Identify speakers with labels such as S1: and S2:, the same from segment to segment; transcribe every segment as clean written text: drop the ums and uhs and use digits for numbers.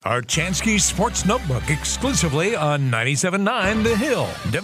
S1: Archansky Sports Notebook exclusively on 97.9 The Hill,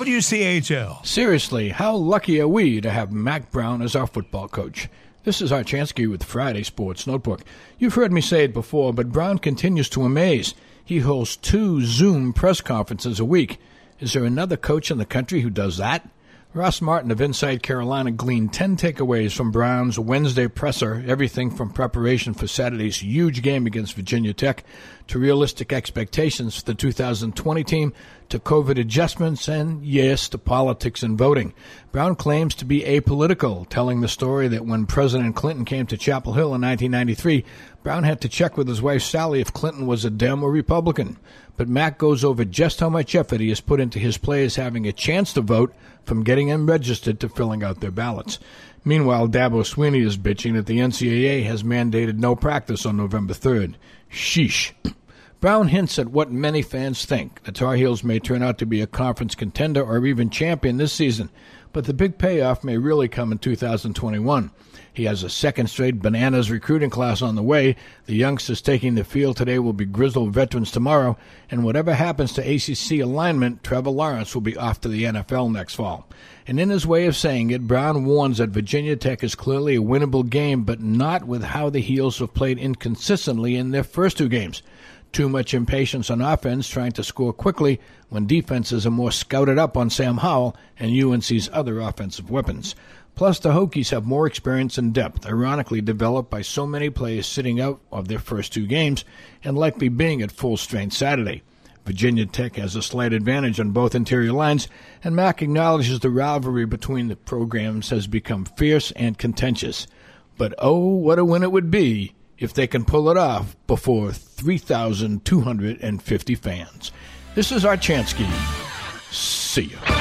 S1: WCHL.
S2: Seriously, how lucky are we to have Mack Brown as our football coach? This is Archansky with Friday Sports Notebook. You've heard me say it before, but Brown continues to amaze. He hosts 2 Zoom press conferences a week. Is there another coach in the country who does that? Ross Martin of Inside Carolina gleaned 10 takeaways from Brown's Wednesday presser, everything from preparation for Saturday's huge game against Virginia Tech to realistic expectations for the 2020 team to COVID adjustments and, yes, to politics and voting. Brown claims to be apolitical, telling the story that when President Clinton came to Chapel Hill in 1993, Brown had to check with his wife Sally if Clinton was a Dem or Republican. But Mack goes over just how much effort he has put into his players having a chance to vote, from getting them registered to filling out their ballots. Meanwhile, Dabo Swinney is bitching that the NCAA has mandated no practice on November 3rd. Sheesh. Brown hints at what many fans think. The Tar Heels may turn out to be a conference contender or even champion this season, but the big payoff may really come in 2021. He has a second straight bananas recruiting class on the way. The youngsters taking the field today will be grizzled veterans tomorrow, and whatever happens to ACC alignment, Trevor Lawrence will be off to the NFL next fall. And in his way of saying it, Brown warns that Virginia Tech is clearly a winnable game, but not with how the Heels have played inconsistently in their first 2 games. Too much impatience on offense trying to score quickly when defenses are more scouted up on Sam Howell and UNC's other offensive weapons. Plus, the Hokies have more experience and depth, ironically developed by so many players sitting out of their first 2 games and likely being at full strength Saturday. Virginia Tech has a slight advantage on both interior lines, and Mack acknowledges the rivalry between the programs has become fierce and contentious. But oh, what a win it would be if they can pull it off before 3,250 fans. This is Archansky. See ya.